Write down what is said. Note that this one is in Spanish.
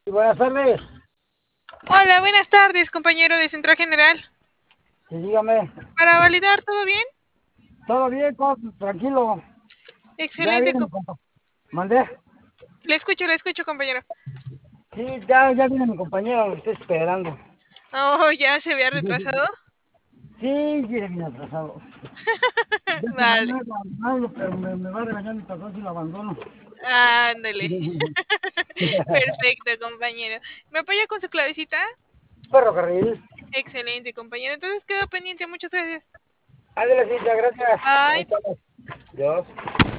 Buenas tardes. Hola, buenas tardes, compañero de Central General. Sí, dígame. Para validar, ¿todo bien? ¿Todo bien? Tranquilo. Ya Excelente. viene mi compañero. ¿Mandé? Le escucho, compañero. Sí, ya viene mi compañero, lo estoy esperando. Oh, ya se había retrasado. Sí, viene atrasado. Ya se Vale, mañana abandono, pero me va a regañar mi patrón si lo abandono. ándale. Perfecto, compañero. ¿Me apoya con su clavecita? Ferrocarril. Excelente, compañero. Entonces quedo pendiente. Muchas gracias. Ándale, sí, gracias. Ahí Bye. estamos. Dios.